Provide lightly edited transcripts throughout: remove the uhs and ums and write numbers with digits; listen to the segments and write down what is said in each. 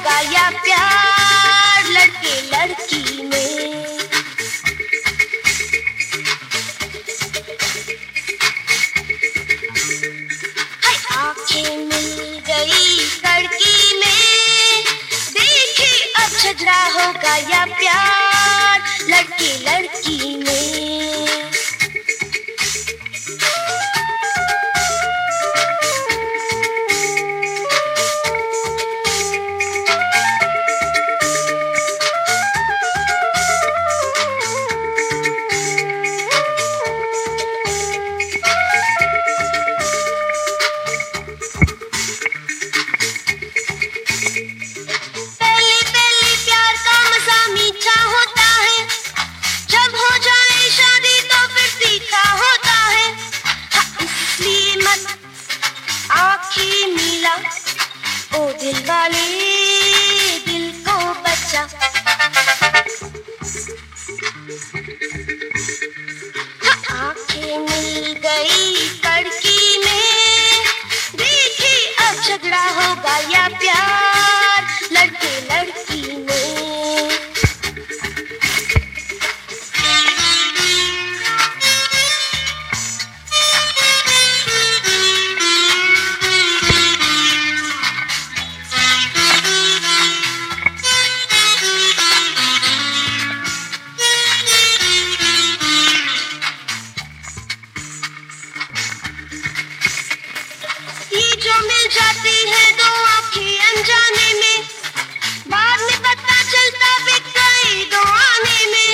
होगा या प्यार लड़के लड़की में। हाय आंखें मिल गई कड़की में, देखी अब झगड़ा होगा या प्यार लड़के लड़की में। ओ दिल वाले दिल को बचा, आंखें मिल गई कड़की में, देखी अब झगड़ा होगा या प्यार लड़के लड़की में। जो मिल जाती है दो आंखें अनजाने में, बाद में पता चलता बिक गई दो आने में।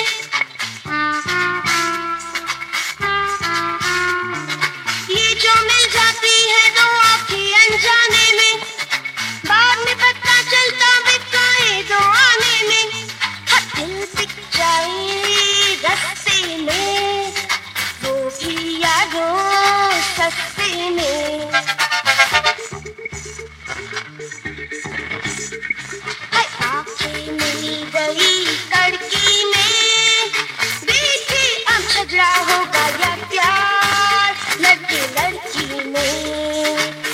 ये जो मिल जाती है दो आंखें अनजाने में, बाद में पता चलता बिक गई दो आने में। दिल बिक जाए रस्ते में, वो भी यादों सस्ते में। आंखें मिल गई कड़की में, देखी अब झगड़ा होगा या प्यार लड़के लड़की में।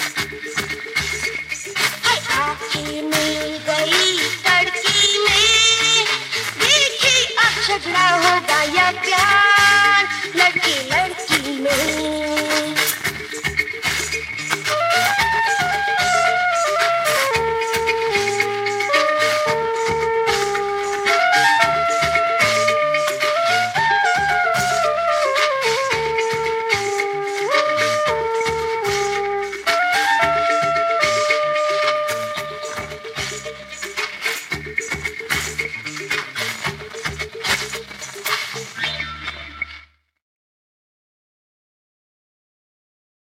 आंखें मिल गई कड़की में, देखी अब झगड़ा होगा या